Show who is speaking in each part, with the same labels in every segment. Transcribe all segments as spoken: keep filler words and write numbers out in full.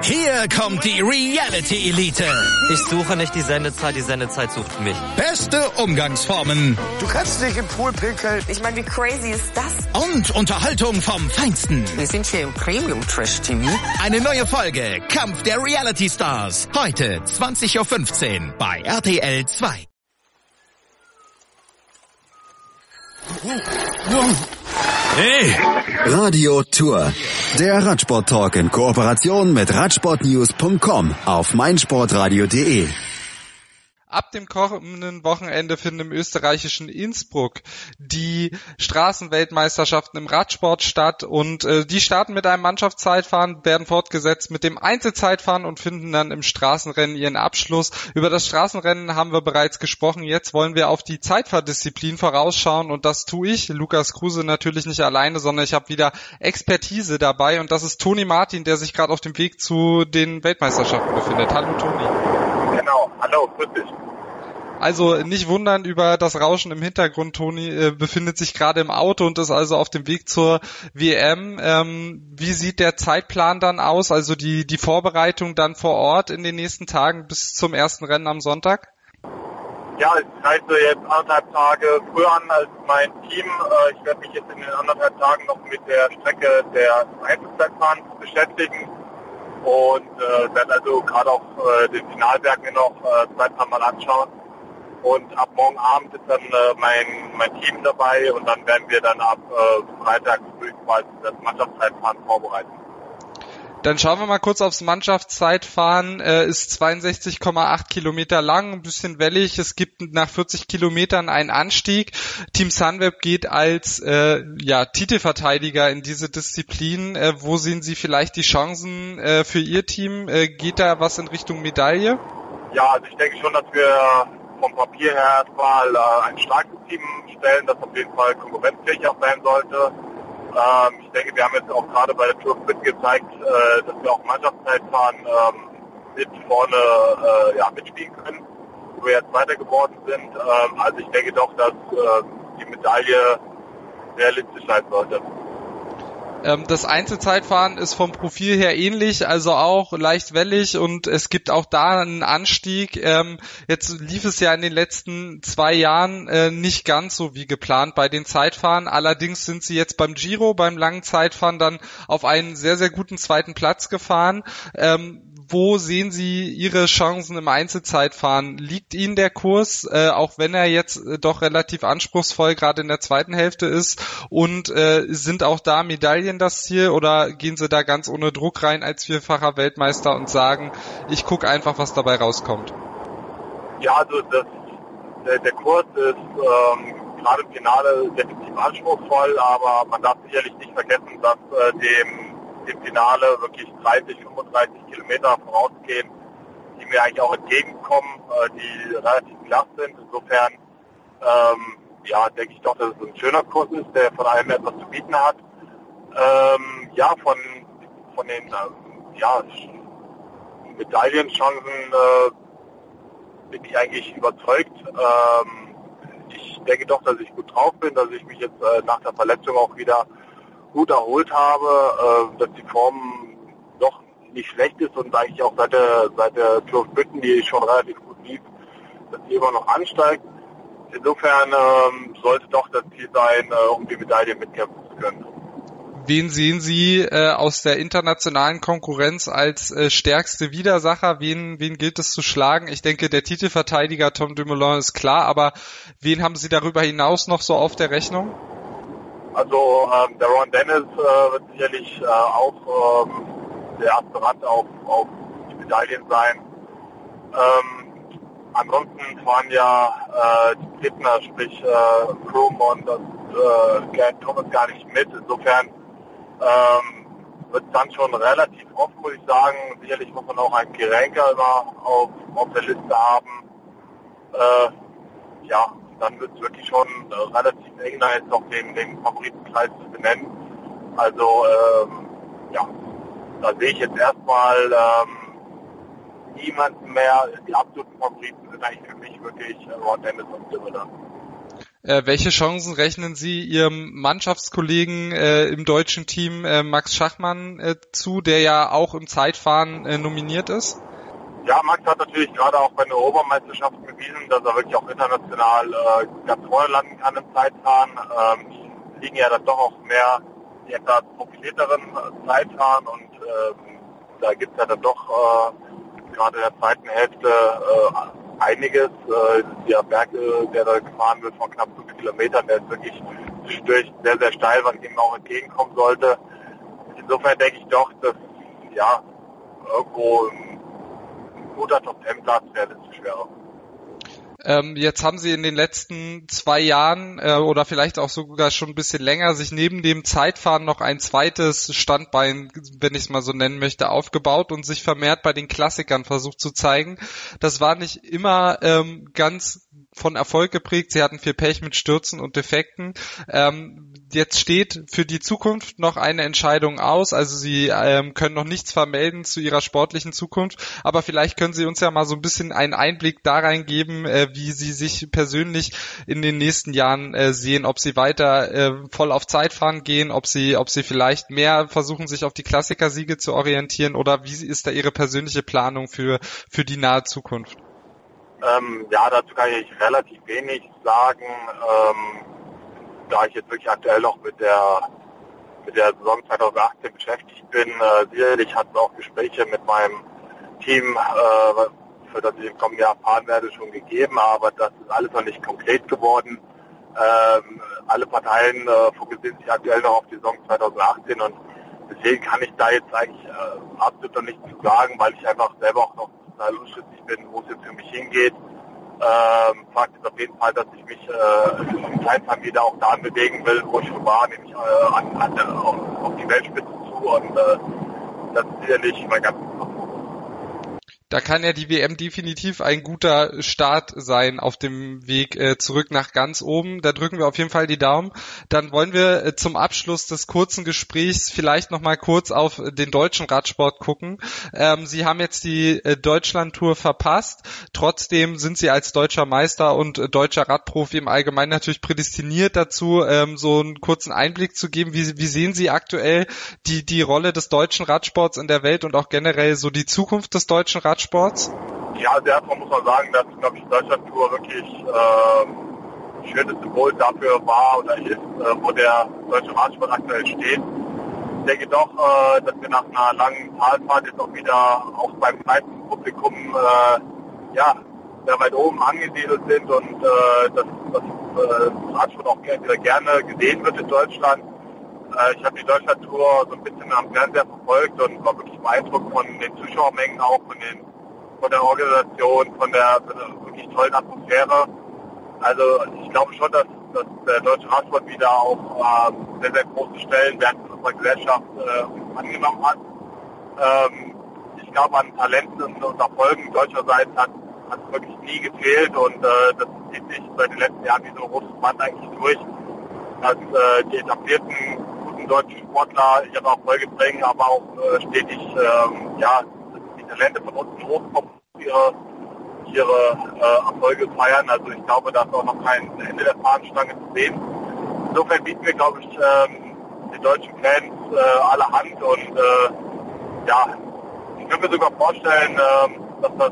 Speaker 1: Hier kommt die Reality Elite.
Speaker 2: Ich suche nicht die Sendezeit, die Sendezeit sucht mich.
Speaker 1: Beste Umgangsformen.
Speaker 3: Du kannst nicht im Pool pinkeln.
Speaker 4: Ich meine, wie crazy ist das?
Speaker 1: Und Unterhaltung vom Feinsten.
Speaker 4: Wir sind hier im Premium-Trash-T V.
Speaker 1: Eine neue Folge Kampf der Reality Stars. Heute zwanzig Uhr fünfzehn bei R T L zwei.
Speaker 5: Hey! Radio Tour. Der Radsport-Talk in Kooperation mit radsportnews punkt com auf meinsportradio punkt de.
Speaker 6: Ab dem kommenden Wochenende finden im österreichischen Innsbruck die Straßenweltmeisterschaften im Radsport statt und äh, die starten mit einem Mannschaftszeitfahren, werden fortgesetzt mit dem Einzelzeitfahren und finden dann im Straßenrennen ihren Abschluss. Über das Straßenrennen haben wir bereits gesprochen. Jetzt wollen wir auf die Zeitfahrdisziplin vorausschauen und das tue ich, Lukas Kruse, natürlich nicht alleine, sondern ich habe wieder Expertise dabei und das ist Toni Martin, der sich gerade auf dem Weg zu den Weltmeisterschaften befindet. Hallo Toni.
Speaker 7: Genau, hallo, grüß dich.
Speaker 6: Also nicht wundern über das Rauschen im Hintergrund. Toni äh, befindet sich gerade im Auto und ist also auf dem Weg zur W M. Ähm, wie sieht der Zeitplan dann aus, also die die Vorbereitung dann vor Ort in den nächsten Tagen bis zum ersten Rennen am Sonntag?
Speaker 7: Ja, ich reise jetzt anderthalb Tage früher an als mein Team. Äh, ich werde mich jetzt in den anderthalb Tagen noch mit der Strecke der Einzelzeitfahrens beschäftigen. Und äh, werde also gerade auch äh, den Finalberg mir noch äh, zwei, drei Mal anschauen. Und ab morgen Abend ist dann äh, mein mein Team dabei und dann werden wir dann ab äh, Freitag früh quasi das Mannschaftszeitfahren vorbereiten.
Speaker 6: Dann schauen wir mal kurz aufs Mannschaftszeitfahren. Äh, ist zweiundsechzig Komma acht Kilometer lang, ein bisschen wellig. Es gibt nach vierzig Kilometern einen Anstieg. Team Sunweb geht als äh, ja Titelverteidiger in diese Disziplin. Äh, wo sehen Sie vielleicht die Chancen äh, für Ihr Team? Äh, geht da was in Richtung Medaille?
Speaker 7: Ja, also ich denke schon, dass wir vom Papier her erstmal äh, ein starkes Team stellen, das auf jeden Fall konkurrenzfähig auch sein sollte. Ähm, ich denke, wir haben jetzt auch gerade bei der Tour Sprint gezeigt, äh, dass wir auch Mannschaftszeitfahren ähm, mit vorne äh, ja, mitspielen können, wo wir jetzt weiter geworden sind. Ähm, also ich denke doch, dass äh, die Medaille realistisch sein sollte.
Speaker 6: Das Einzelzeitfahren ist vom Profil her ähnlich, also auch leicht wellig und es gibt auch da einen Anstieg. Jetzt lief es ja in den letzten zwei Jahren nicht ganz so wie geplant bei den Zeitfahren. Allerdings sind sie jetzt beim Giro, beim langen Zeitfahren dann auf einen sehr, sehr guten zweiten Platz gefahren. Wo sehen Sie Ihre Chancen im Einzelzeitfahren? Liegt Ihnen der Kurs, äh, auch wenn er jetzt äh, doch relativ anspruchsvoll gerade in der zweiten Hälfte ist? Und äh, sind auch da Medaillen das Ziel oder gehen Sie da ganz ohne Druck rein als vierfacher Weltmeister und sagen, ich gucke einfach, was dabei rauskommt?
Speaker 7: Ja, also das, der, der Kurs ist ähm, gerade im Finale definitiv anspruchsvoll, aber man darf sicherlich nicht vergessen, dass äh, dem im Finale wirklich dreißig, fünfunddreißig Kilometer vorausgehen, die mir eigentlich auch entgegenkommen, äh, die relativ flach sind. Insofern, ähm, ja, denke ich doch, dass es ein schöner Kurs ist, der von allem etwas zu bieten hat. Ähm, ja, von, von den äh, ja, Medaillenchancen äh, bin ich eigentlich überzeugt. Ähm, ich denke doch, dass ich gut drauf bin, dass ich mich jetzt äh, nach der Verletzung auch wieder gut erholt habe, äh, dass die Form doch nicht schlecht ist und eigentlich auch seit der, seit der Tour of Britain, die schon relativ gut lief, dass die immer noch ansteigt. Insofern ähm, sollte doch das Ziel sein, äh, um die Medaille mitkämpfen zu können.
Speaker 6: Wen sehen Sie äh, aus der internationalen Konkurrenz als äh, stärkste Widersacher? Wen, wen gilt es zu schlagen? Ich denke, der Titelverteidiger Tom Dumoulin ist klar, aber wen haben Sie darüber hinaus noch so auf der Rechnung?
Speaker 7: Also ähm, der Ron Dennis äh, wird sicherlich äh, auch ähm, der Aspirant auf, auf die Medaillen sein. Ähm, ansonsten fahren ja äh, die Gegner, sprich äh, Froome und äh, Geraint Thomas gar nicht mit. Insofern ähm, wird es dann schon relativ oft, muss ich sagen. Sicherlich muss man auch einen Gerenker immer auf, auf der Liste haben. Äh, ja. Dann wird es wirklich schon äh, relativ eng, da jetzt noch den, den Favoritenkreis zu benennen. Also, ähm, ja, da sehe ich jetzt erstmal ähm, niemanden mehr. Die absoluten Favoriten sind eigentlich für mich wirklich äh, Ron Dennis und Dumoulin.
Speaker 6: Äh, welche Chancen rechnen Sie Ihrem Mannschaftskollegen äh, im deutschen Team äh, Max Schachmann äh, zu, der ja auch im Zeitfahren äh, nominiert ist?
Speaker 7: Ja, Max hat natürlich gerade auch bei den Europameisterschaften bewiesen, dass er wirklich auch international äh, ganz vorne landen kann im Zeitfahren. Ähm, liegen ja dann doch auch mehr die etwas profilierteren Zeitfahren und ähm, da gibt es ja dann doch äh, gerade in der zweiten Hälfte äh, einiges. Äh, der Berg, der da gefahren wird von knapp fünf Kilometern, der ist wirklich zwischendurch sehr, sehr steil, was ihm auch entgegenkommen sollte. Insofern denke ich doch, dass ja irgendwo ein guter Top-Ten-Platz realistisch wäre.
Speaker 6: Ähm, jetzt haben Sie in den letzten zwei Jahren äh, oder vielleicht auch sogar schon ein bisschen länger sich neben dem Zeitfahren noch ein zweites Standbein, wenn ich es mal so nennen möchte, aufgebaut und sich vermehrt bei den Klassikern versucht zu zeigen. Das war nicht immer ähm, ganz von Erfolg geprägt. Sie hatten viel Pech mit Stürzen und Defekten. Ähm, jetzt steht für die Zukunft noch eine Entscheidung aus. Also Sie ähm, können noch nichts vermelden zu Ihrer sportlichen Zukunft. Aber vielleicht können Sie uns ja mal so ein bisschen einen Einblick da reingeben, äh, wie Sie sich persönlich in den nächsten Jahren äh, sehen. Ob Sie weiter äh, voll auf Zeitfahren gehen, ob Sie, ob Sie vielleicht mehr versuchen, sich auf die Klassikersiege zu orientieren oder wie ist da Ihre persönliche Planung für, für die nahe Zukunft?
Speaker 7: Ähm, ja, dazu kann ich relativ wenig sagen, ähm, da ich jetzt wirklich aktuell noch mit der mit der Saison zwanzig achtzehn beschäftigt bin. Äh, sicherlich hat es auch Gespräche mit meinem Team, äh, für das ich im kommenden Jahr fahren werde, schon gegeben, aber das ist alles noch nicht konkret geworden. Ähm, alle Parteien äh, fokussieren sich aktuell noch auf die Saison zwanzig achtzehn und deswegen kann ich da jetzt eigentlich äh, absolut noch nichts zu sagen, weil ich einfach selber auch noch total unschlüssig bin, wo es jetzt für mich hingeht. Ähm, Fakt ist auf jeden Fall, dass ich mich äh, im Zeitfahren wieder auch da bewegen will, wo ich schon war, nämlich äh, an, an der, auf, auf die Weltspitze zu und äh, das ist sicherlich mein ganzes Fokus.
Speaker 6: Da kann ja die W M definitiv ein guter Start sein auf dem Weg äh, zurück nach ganz oben. Da drücken wir auf jeden Fall die Daumen. Dann wollen wir äh, zum Abschluss des kurzen Gesprächs vielleicht noch mal kurz auf den deutschen Radsport gucken. Ähm, Sie haben jetzt die äh, Deutschland-Tour verpasst. Trotzdem sind Sie als deutscher Meister und äh, deutscher Radprofi im Allgemeinen natürlich prädestiniert dazu, ähm, so einen kurzen Einblick zu geben. Wie, wie sehen Sie aktuell die, die Rolle des deutschen Radsports in der Welt und auch generell so die Zukunft des deutschen Radsports? Sports?
Speaker 7: Ja, also erstmal muss man sagen, dass, glaube ich, die Deutschland-Tour wirklich äh, ein schönes Symbol dafür war oder ist, äh, wo der deutsche Radsport aktuell steht. Ich denke doch, äh, dass wir nach einer langen Talfahrt jetzt auch wieder auch beim breiten Publikum äh, ja, sehr weit oben angesiedelt sind und äh, dass das äh, Radsport auch wieder gerne gesehen wird in Deutschland. Äh, ich habe die Deutschland-Tour so ein bisschen am Fernseher verfolgt und war wirklich beeindruckt von den Zuschauermengen, auch von den von der Organisation, von der, von der wirklich tollen Atmosphäre. Also ich glaube schon, dass, dass der deutsche Radsport wieder auch äh, sehr, sehr große Stellenwert in unserer Gesellschaft äh, angenommen hat. Ähm, ich glaube, an Talenten und Erfolgen deutscherseits hat hat es wirklich nie gefehlt und äh, das zieht sich seit den letzten Jahren wie so ein rotes Band eigentlich durch, dass äh, die etablierten guten deutschen Sportler ihre Erfolge bringen, aber auch äh, stetig ähm, ja, die Talente von unten hochkommen, ihre, ihre äh, Erfolge feiern. Also ich glaube, da ist auch noch kein Ende der Fahnenstange zu sehen. Insofern bieten wir, glaube ich, ähm, die deutschen Fans äh, allerhand und äh, ja, ich könnte mir sogar vorstellen, äh, dass das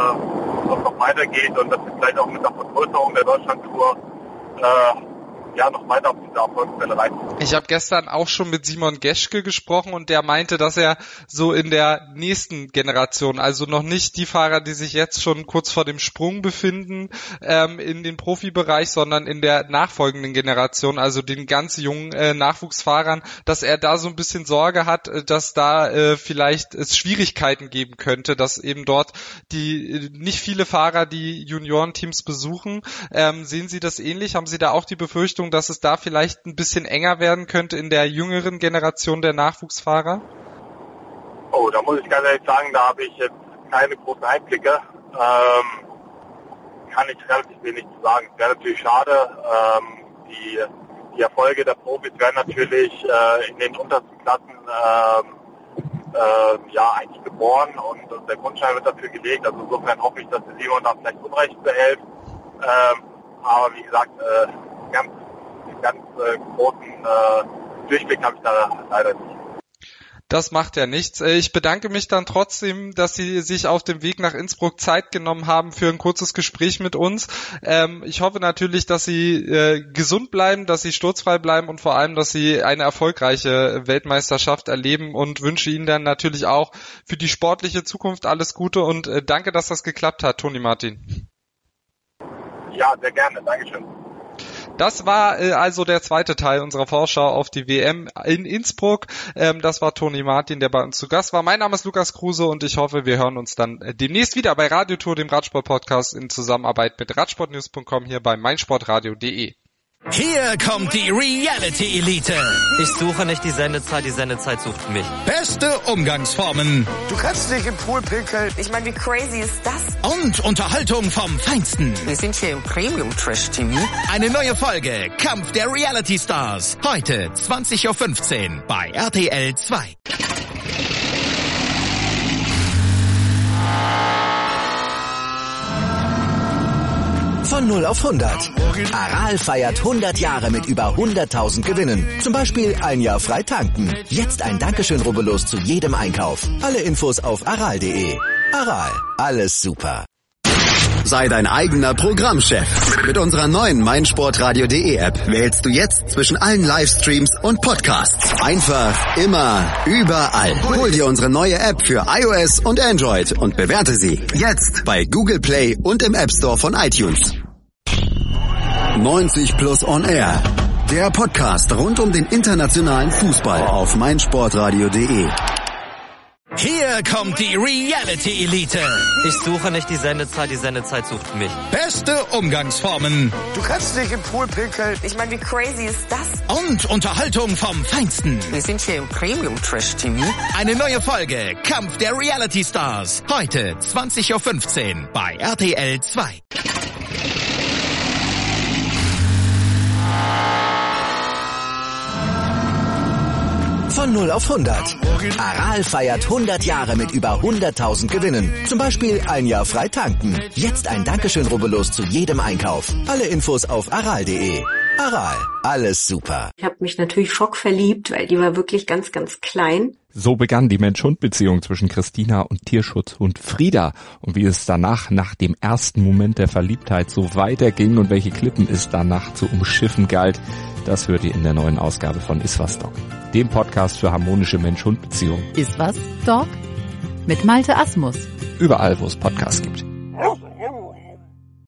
Speaker 7: äh, noch weitergeht und dass wir vielleicht auch mit der Vergrößerung der Deutschlandtour äh, ja noch weiter auf diese Erfolgswelle rein.
Speaker 6: Ich habe gestern auch schon mit Simon Geschke gesprochen und der meinte, dass er so in der nächsten Generation, also noch nicht die Fahrer, die sich jetzt schon kurz vor dem Sprung befinden ähm, in den Profibereich, sondern in der nachfolgenden Generation, also den ganz jungen äh, Nachwuchsfahrern, dass er da so ein bisschen Sorge hat, dass da äh, vielleicht es Schwierigkeiten geben könnte, dass eben dort die nicht viele Fahrer die Juniorenteams besuchen. Ähm, sehen Sie das ähnlich? Haben Sie da auch die Befürchtung, dass es da vielleicht ein bisschen enger werden könnte in der jüngeren Generation der Nachwuchsfahrer?
Speaker 7: Oh, da muss ich ganz ehrlich sagen, da habe ich jetzt keine großen Einblicke. Ähm, kann ich relativ wenig zu sagen. Es wäre natürlich schade. Ähm, die, die Erfolge der Profis werden natürlich äh, in den untersten Klassen ähm, äh, ja eigentlich geboren und, und der Grundstein wird dafür gelegt. Also insofern hoffe ich, dass der Simon da vielleicht Unrecht behält. Ähm, aber wie gesagt, äh, ganz, ganz äh, großen äh, Durchblick habe ich da leider nicht.
Speaker 6: Das macht ja nichts. Ich bedanke mich dann trotzdem, dass Sie sich auf dem Weg nach Innsbruck Zeit genommen haben für ein kurzes Gespräch mit uns. Ähm, ich hoffe natürlich, dass Sie äh, gesund bleiben, dass Sie sturzfrei bleiben und vor allem, dass Sie eine erfolgreiche Weltmeisterschaft erleben und wünsche Ihnen dann natürlich auch für die sportliche Zukunft alles Gute und äh, danke, dass das geklappt hat, Toni Martin.
Speaker 7: Ja, sehr gerne. Dankeschön.
Speaker 6: Das war äh, also der zweite Teil unserer Vorschau auf die W M in Innsbruck. Ähm, das war Toni Martin, der bei uns zu Gast war. Mein Name ist Lukas Kruse und ich hoffe, wir hören uns dann äh, demnächst wieder bei Radiotour, dem Radsport-Podcast in Zusammenarbeit mit radsportnews punkt com hier bei meinsportradio punkt de.
Speaker 1: Hier kommt die Reality Elite.
Speaker 2: Ich suche nicht die Sendezeit, die Sendezeit sucht mich.
Speaker 1: Beste Umgangsformen.
Speaker 3: Du kannst dich im Pool pinkeln.
Speaker 4: Ich meine, wie crazy ist das?
Speaker 1: Und Unterhaltung vom Feinsten.
Speaker 4: Wir sind hier im Premium-Trash-T V.
Speaker 1: Eine neue Folge Kampf der Reality Stars. Heute zwanzig Uhr fünfzehn bei R T L zwei.
Speaker 8: Von null auf hundert. Aral feiert hundert Jahre mit über hunderttausend Gewinnen. Zum Beispiel ein Jahr frei tanken. Jetzt ein Dankeschön, rubbellos zu jedem Einkauf. Alle Infos auf aral punkt de. Aral, alles super.
Speaker 5: Sei dein eigener Programmchef. Mit unserer neuen meinsportradio punkt de App wählst du jetzt zwischen allen Livestreams und Podcasts. Einfach, immer, überall. Hol dir unsere neue App für iOS und Android und bewerte sie jetzt bei Google Play und im App Store von iTunes. neunzig plus on Air. Der Podcast rund um den internationalen Fußball auf meinsportradio punkt de.
Speaker 1: Hier kommt die Reality Elite.
Speaker 2: Ich suche nicht die Sendezeit, die Sendezeit sucht mich.
Speaker 1: Beste Umgangsformen.
Speaker 3: Du kannst dich im Pool pinkeln.
Speaker 4: Ich meine, wie crazy ist das?
Speaker 1: Und Unterhaltung vom Feinsten.
Speaker 4: Wir sind hier im Premium-Trash-T V.
Speaker 1: Eine neue Folge Kampf der Reality Stars. Heute zwanzig Uhr fünfzehn bei R T L zwei.
Speaker 8: Von null auf hundert. Aral feiert hundert Jahre mit über hunderttausend Gewinnen. Zum Beispiel ein Jahr frei tanken. Jetzt ein Dankeschön, rubbellos zu jedem Einkauf. Alle Infos auf aral punkt de. Aral, alles super.
Speaker 9: Ich habe mich natürlich schockverliebt, weil die war wirklich ganz, ganz klein.
Speaker 10: So begann die Mensch-Hund-Beziehung zwischen Christina und Tierschutzhund Frieda. Und wie es danach, nach dem ersten Moment der Verliebtheit, so weiterging und welche Klippen es danach zu umschiffen galt, das hört ihr in der neuen Ausgabe von Iswas Dog, dem Podcast für harmonische Mensch-Hund-Beziehungen.
Speaker 11: Iswas Dog? Mit Malte Asmus.
Speaker 10: Überall, wo es Podcasts gibt.